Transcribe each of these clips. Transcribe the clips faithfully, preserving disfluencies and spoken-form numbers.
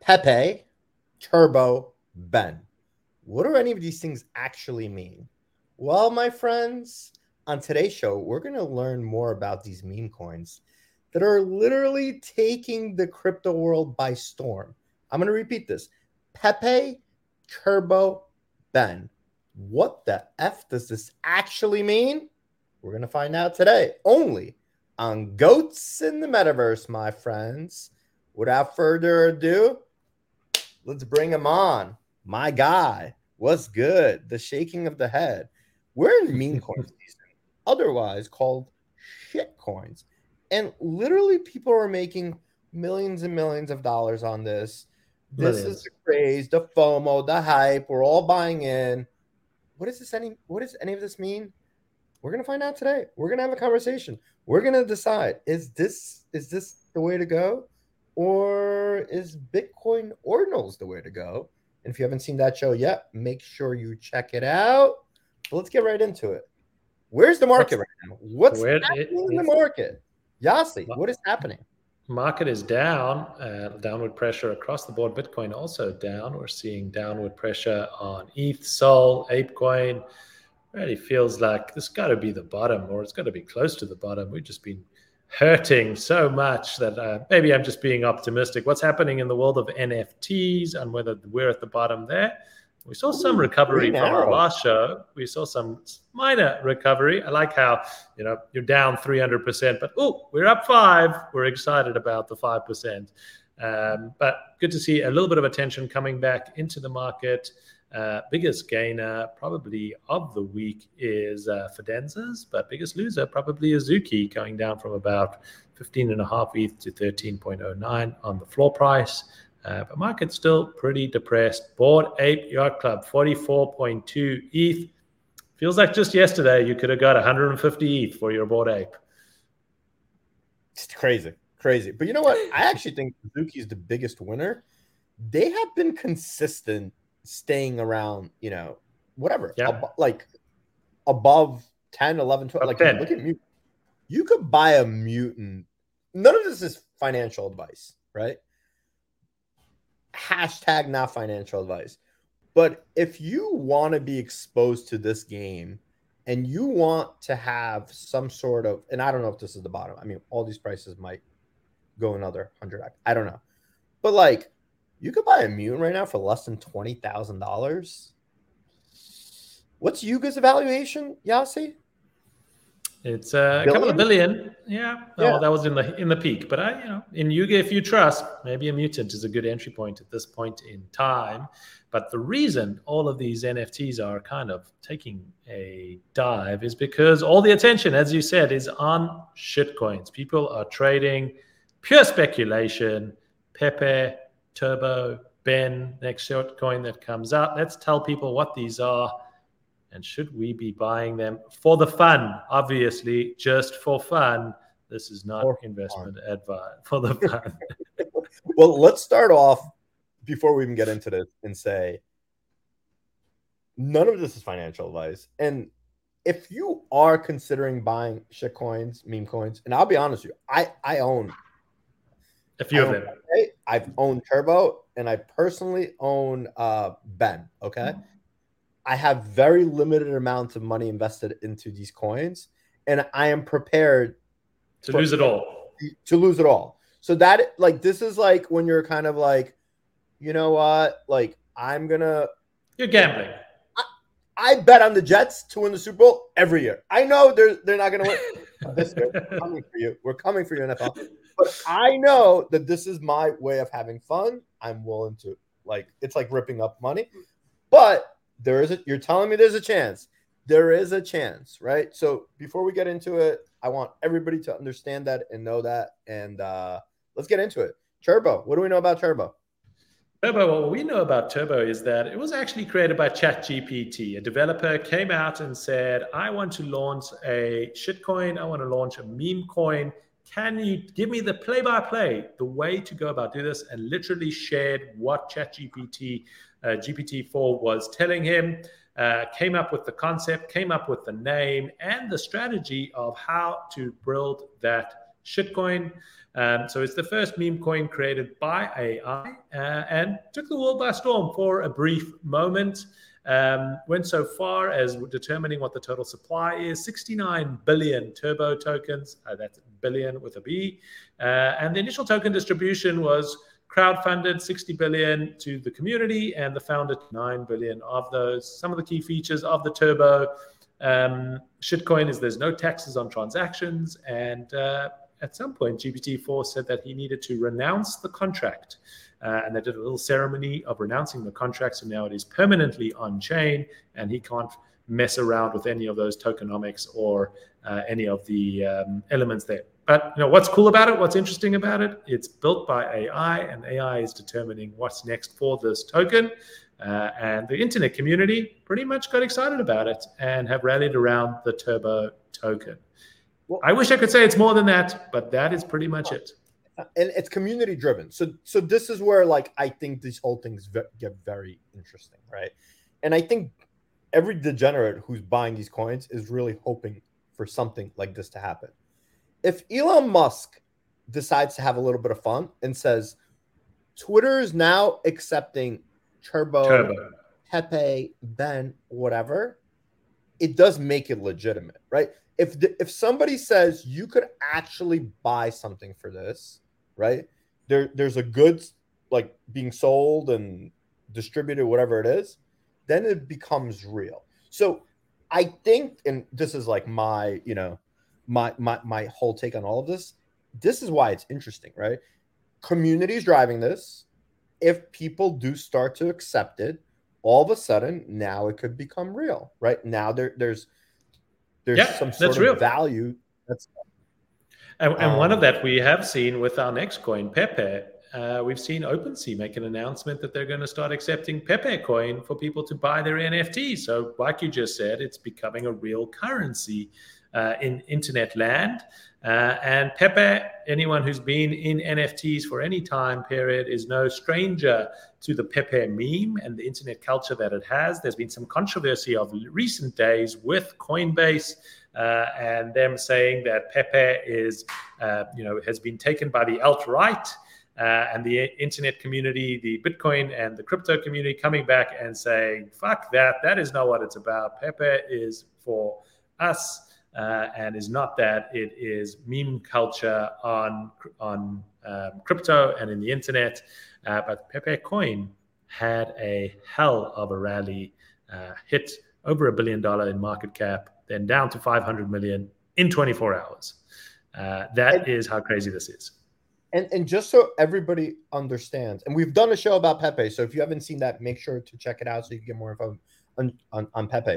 Pepe, Turbo, Ben. What do any of these things actually mean? Well, my friends, on today's show, we're going to learn more about these meme coins that are literally taking the crypto world by storm. I'm going to repeat this. Pepe, Turbo, Ben. What the F does this actually mean? We're going to find out today, only on Goats in the Metaverse, my friends. Without further ado, let's bring him on. My guy, what's good? The shaking of the head. We're in meme coins season, otherwise called shit coins. And literally people are making millions and millions of dollars on this. This millions. Is the craze, the FOMO, the hype. We're all buying in. What does this any what does any of this mean? We're gonna find out today. We're gonna have a conversation. We're gonna decide, is this is this the way to go? Or is Bitcoin Ordinals the way to go? And if you haven't seen that show yet, make sure you check it out. But let's get right into it. Where's the market right now? What's Where happening it, in the market? Yasi, what is happening? Market is down, uh, downward pressure across the board. Bitcoin also down. We're seeing downward pressure on E T H, Sol, Apecoin. Really feels like this got to be the bottom, or it's got to be close to the bottom. We've just been hurting so much that uh, maybe I'm just being optimistic. What's happening in the world of N F Ts and whether we're at the bottom there? We saw some recovery from our last show. We saw some minor recovery. I like how, you know, you're down three hundred percent, but oh, we're up five. We're excited about the five percent. Um, but good to see a little bit of attention coming back into the market. Uh, biggest gainer probably of the week is uh, Fidenzas, but biggest loser probably Azuki, going down from about fifteen and a half E T H to thirteen point oh nine on the floor price. Uh, but market's still pretty depressed. Bored Ape Yacht Club, forty-four point two E T H. Feels like just yesterday you could have got one hundred fifty E T H for your Bored Ape. It's crazy, crazy. But you know what? I actually think Azuki is the biggest winner. They have been consistent staying around, you know, whatever, yeah. ab- like above ten, eleven, twelve. Like, ten. Look at Mutant. You could buy a Mutant. None of this is financial advice, right? Hashtag not financial advice. But if you want to be exposed to this game and you want to have some sort of, and I don't know if this is the bottom. I mean, all these prices might go another one hundred x. I don't know. But like, you could buy a Mutant right now for less than twenty thousand dollars. What's Yuga's evaluation, Yasi? It's uh, a couple of billion. Yeah. yeah. Oh, that was in the in the peak. But I, you know, in Yuga, if you trust, maybe a Mutant is a good entry point at this point in time. But the reason all of these N F Ts are kind of taking a dive is because all the attention, as you said, is on shitcoins. People are trading pure speculation. Pepe, Turbo, Ben, next shitcoin that comes out. Let's tell people what these are. And should we be buying them for the fun? Obviously, just for fun. This is not for investment fun. Advice. For the fun. Well, let's start off before we even get into this and say none of this is financial advice. And if you are considering buying shit coins, meme coins, and I'll be honest with you, I, I own a few of them. Okay? I've owned Turbo, and I personally own uh, Ben. Okay. Mm-hmm. I have very limited amounts of money invested into these coins, and I am prepared to for, lose it all. To lose it all. So that, like, this is like when you're kind of like, you know what? Like, I'm gonna. You're gambling. I, I bet on the Jets to win the Super Bowl every year. I know they're they're not gonna win this year. We're coming for you. We're coming for you, N F L. But I know that this is my way of having fun. I'm willing to, like, it's like ripping up money, but. There is a, you're telling me there's a chance. There is a chance, right? So before we get into it, I want everybody to understand that and know that. And uh, let's get into it. Turbo, what do we know about Turbo? Turbo, what we know about Turbo is that it was actually created by ChatGPT. A developer came out and said, I want to launch a shitcoin. I want to launch a meme coin. Can you give me the play-by-play, the way to go about do this? And literally shared what ChatGPT Uh, G P T four was telling him, uh, came up with the concept, came up with the name and the strategy of how to build that shitcoin. Um, so it's the first meme coin created by A I uh, and took the world by storm for a brief moment. Um, went so far as determining what the total supply is, sixty-nine billion turbo tokens. Uh, that's billion with a B. Uh, and the initial token distribution was crowdfunded sixty billion to the community, and the founder nine billion of those. Some of the key features of the turbo um, shitcoin is there's no taxes on transactions, and uh, at some point G P T four said that he needed to renounce the contract. Uh, and they did a little ceremony of renouncing the contract, so now it is permanently on chain, and he can't mess around with any of those tokenomics or uh, any of the um, elements there. But you know what's cool about it? What's interesting about it? It's built by A I, and A I is determining what's next for this token. Uh, and the internet community pretty much got excited about it and have rallied around the Turbo token. Well, I wish I could say it's more than that, but that is pretty much it. And it's community driven. So so this is where like I think these whole things ve- get very interesting, right? And I think every degenerate who's buying these coins is really hoping for something like this to happen. If Elon Musk decides to have a little bit of fun and says Twitter is now accepting Turbo, Turbo. Pepe, Ben, whatever, it does make it legitimate, right? If the, if somebody says you could actually buy something for this, right? There, there's a goods like being sold and distributed, whatever it is, then it becomes real. So I think, and this is like my, you know, my my my whole take on all of this. This is why it's interesting, right? Community is driving this. If people do start to accept it, all of a sudden now it could become real, right? Now there there's there's yeah, some sort that's of real. value. That's and, and um, one of that we have seen with our next coin, Pepe. Uh, we've seen OpenSea make an announcement that they're going to start accepting Pepe coin for people to buy their N F Ts. So, like you just said, it's becoming a real currency uh, in internet land. Uh, and Pepe, anyone who's been in N F Ts for any time period, is no stranger to the Pepe meme and the internet culture that it has. There's been some controversy of recent days with Coinbase uh, and them saying that Pepe is, uh, you know, has been taken by the alt-right. Uh, and the internet community, the Bitcoin and the crypto community coming back and saying, fuck that, that is not what it's about. Pepe is for us uh, and is not that. It is meme culture on, on um, crypto and in the internet. Uh, but Pepe coin had a hell of a rally, uh, hit over a billion dollar in market cap, then down to five hundred million in twenty-four hours. Uh, that and- is how crazy this is. And and just so everybody understands, and we've done a show about Pepe, so if you haven't seen that, make sure to check it out so you can get more info on, on, on Pepe.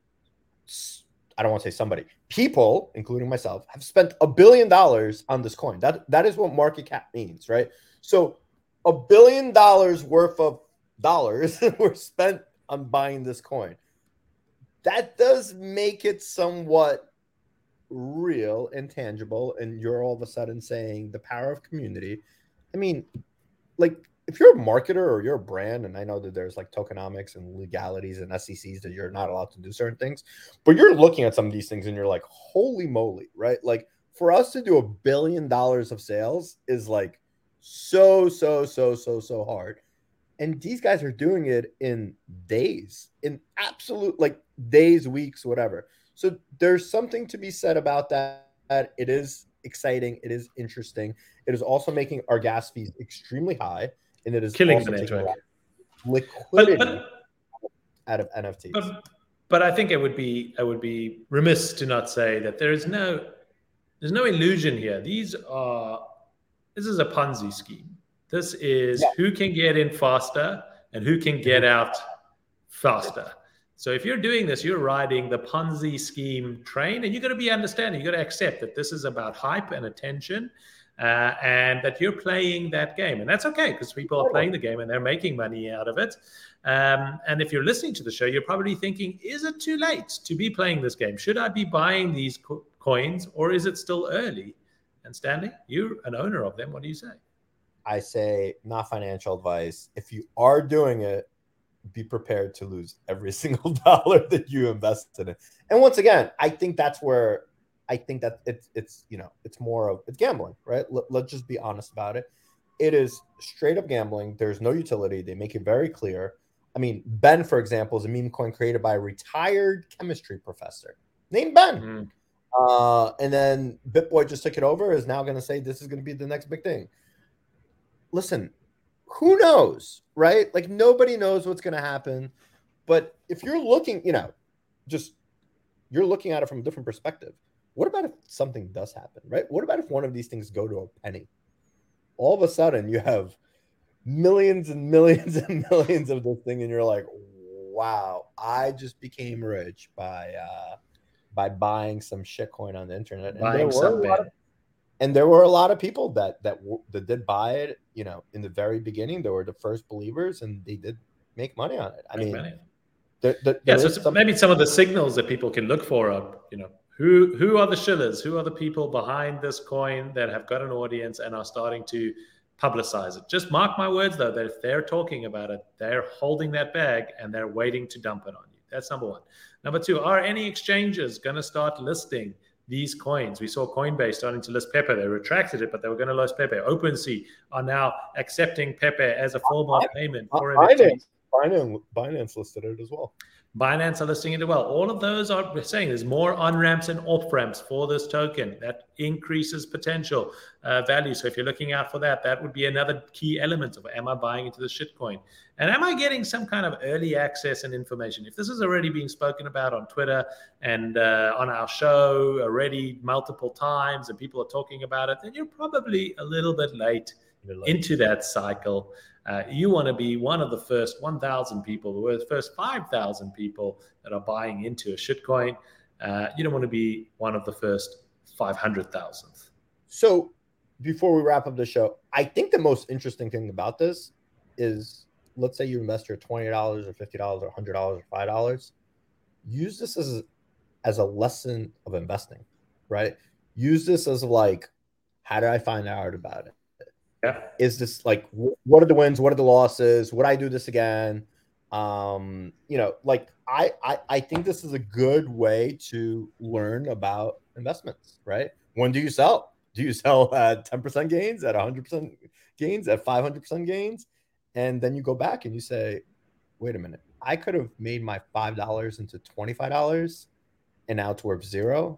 I don't want to say somebody. People, including myself, have spent a billion dollars on this coin. That That is what market cap means, right? So a billion dollars worth of dollars were spent on buying this coin. That does make it somewhat real and tangible, and you're all of a sudden saying the power of community. I mean, like if you're a marketer or you're a brand, and I know that there's like tokenomics and legalities and S E Cs that you're not allowed to do certain things, but you're looking at some of these things and you're like, holy moly, right? Like for us to do a billion dollars of sales is like so, so, so, so, so hard. And these guys are doing it in days, in absolute like days, weeks, whatever. So there's something to be said about that. It is exciting. It is interesting. It is also making our gas fees extremely high, and it is killing also the network. Liquidity but, but, out of N F Ts. But, but I think it would be I would be remiss to not say that there is no there's no illusion here. These are this is a Ponzi scheme. This is yeah. who can get in faster and who can get out faster. So if you're doing this, you're riding the Ponzi scheme train, and you've got to be understanding. You've got to accept that this is about hype and attention, uh, and that you're playing that game. And that's okay, because people are playing the game and they're making money out of it. Um, and if you're listening to the show, you're probably thinking, is it too late to be playing this game? Should I be buying these co- coins, or is it still early? And Stanley, you're an owner of them. What do you say? I say not financial advice. If you are doing it, be prepared to lose every single dollar that you invested in. And once again, I think that's where I think that it's it's you know it's more of it's gambling, right? Let, let's just be honest about it. It is straight up gambling. There's no utility. They make it very clear. I mean, Ben, for example, is a meme coin created by a retired chemistry professor named Ben. Mm. Uh, and then BitBoy just took it over, is now going to say this is going to be the next big thing. Listen, who knows, right? Like, nobody knows what's going to happen. But if you're looking, you know, just you're looking at it from a different perspective. What about if something does happen, right? What about if one of these things go to a penny? All of a sudden, you have millions and millions and millions of this thing, and you're like, wow, I just became rich by uh, by buying some shitcoin on the internet. And there, were a lot of, and there were a lot of people that that that did buy it. You know, in the very beginning, they were the first believers, and they did make money on it. I make mean, money. There, there, yeah. there So some, maybe some of the signals that people can look for are, you know, who who are the shillers, who are the people behind this coin that have got an audience and are starting to publicize it. Just mark my words, though, that if they're talking about it, they're holding that bag and they're waiting to dump it on you. That's number one. Number two, are any exchanges going to start listing these coins? We saw Coinbase starting to list Pepe. They retracted it, but they were going to list Pepe. OpenSea are now accepting Pepe as a form of payment for N F Ts. Binance, Binance listed it as well. Binance are listing it as well. All of those are saying there's more on-ramps and off-ramps for this token. That increases potential uh, value. So if you're looking out for that, that would be another key element of, am I buying into the shitcoin? And am I getting some kind of early access and information? If this is already being spoken about on Twitter and uh, on our show already multiple times and people are talking about it, then you're probably a little bit late, late. into that cycle. Uh, you want to be one of the first one thousand people, or the first five thousand people that are buying into a shitcoin. Uh, you don't want to be one of the first five hundred thousandth. So before we wrap up the show, I think the most interesting thing about this is, let's say you invest your twenty dollars or fifty dollars or one hundred dollars or five dollars. Use this as, as a lesson of investing, right? Use this as like, how did I find out about it? Yeah. Is this like, what are the wins? What are the losses? Would I do this again? Um, you know, like I, I, I think this is a good way to learn about investments, right? When do you sell? Do you sell at ten percent gains, at one hundred percent gains, at five hundred percent gains? And then you go back and you say, wait a minute, I could have made my five dollars into twenty-five dollars and now it's worth zero.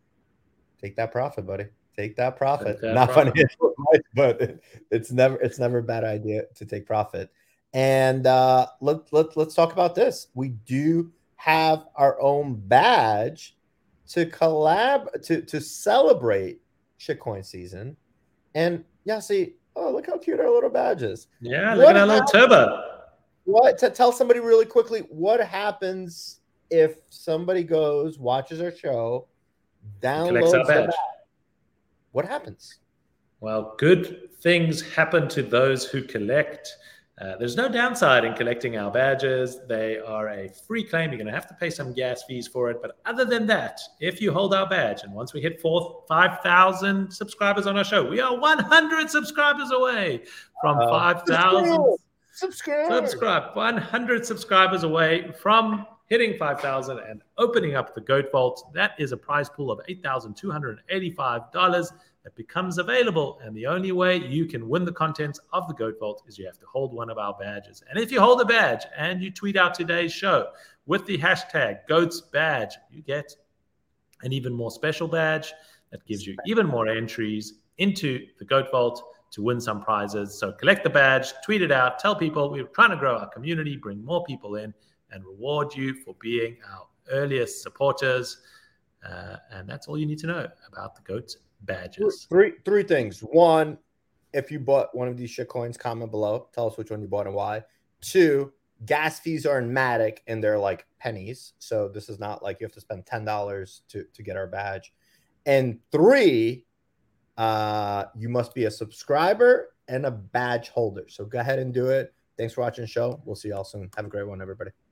Take that profit, buddy. Take that profit. Take that Not profit. Financial advice, but it's never it's never a bad idea to take profit. And uh, let, let, let's talk about this. We do have our own badge to collab to, to celebrate shitcoin season. And yeah, see, oh, look how cute our little badge is. Yeah, look what at our little turbo. What to tell somebody really quickly, what happens if somebody goes, watches our show, downloads our badge. badge? What happens? Well, good things happen to those who collect. Uh, there's no downside in collecting our badges. They are a free claim. You're going to have to pay some gas fees for it. But other than that, if you hold our badge, and once we hit four, five thousand subscribers on our show, we are one hundred subscribers away from uh, five thousand. Subscribe. Subscribe. one hundred subscribers away from hitting five thousand and opening up the Goat Vault. That is a prize pool of eight thousand two hundred eighty-five dollars that becomes available. And the only way you can win the contents of the Goat Vault is you have to hold one of our badges. And if you hold a badge and you tweet out today's show with the hashtag Goats Badge, you get an even more special badge that gives you even more entries into the Goat Vault to win some prizes. So collect the badge, tweet it out, tell people we're trying to grow our community, bring more people in, and reward you for being our earliest supporters. Uh, and that's all you need to know about the Goat badges. Three three things. One, if you bought one of these shit coins, comment below. Tell us which one you bought and why. Two, gas fees are in Matic and they're like pennies. So this is not like you have to spend ten dollars to, to get our badge. And three, uh, you must be a subscriber and a badge holder. So go ahead and do it. Thanks for watching the show. We'll see y'all soon. Have a great one, everybody.